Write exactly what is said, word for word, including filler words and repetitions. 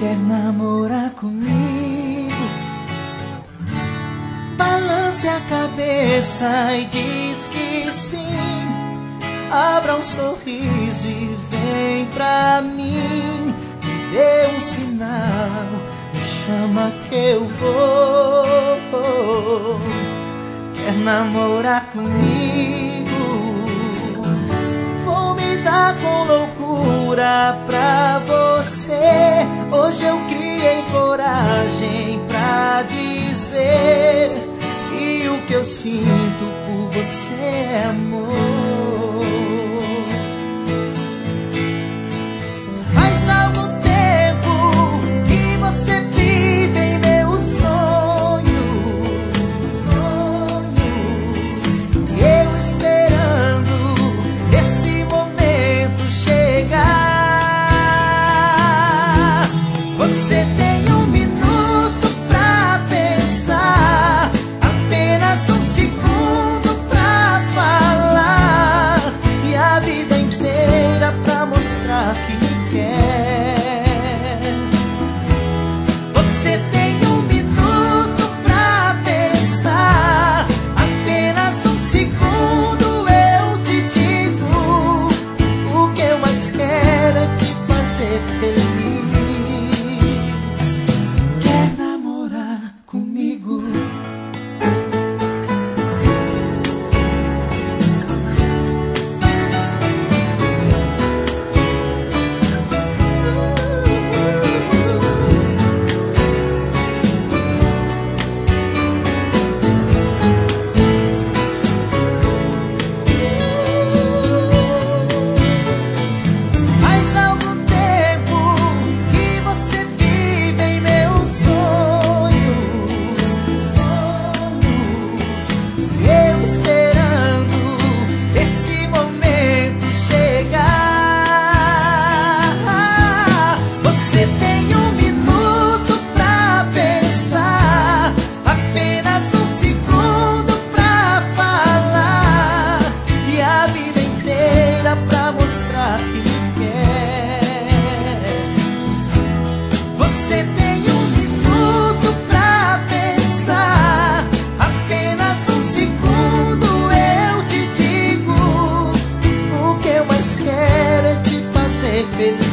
Quer namorar comigo? Balance a cabeça e diz que sim. Abra um sorriso e vem pra mim. Me dê um sinal, me chama que eu vou. Quer namorar comigo? Vou me dar com loucura pra você. Hoje eu criei coragem pra dizer que o que eu sinto por você é amor. Faz algum tempo que você vive em meus sonhos, sonhos, e eu esperando esse momento chegar. Você tem um minuto pra pensar, apenas um segundo pra falar, e a vida inteira pra mostrar que me quer. Você tem um minuto pra pensar, apenas um segundo eu te digo. O que eu mais quero é te fazer feliz. Quer namorar comigo? Faz algum tempo que você vive em meus sonhos, sonhos, eu esperando esse momento chegar. Você tem um minuto pra pensar, apenas um segundo pra falar, e a vida inteira pra mostrar que me quer. Você tem um minuto pra pensar, apenas um segundo eu te digo. O que eu mais quero é te fazer feliz.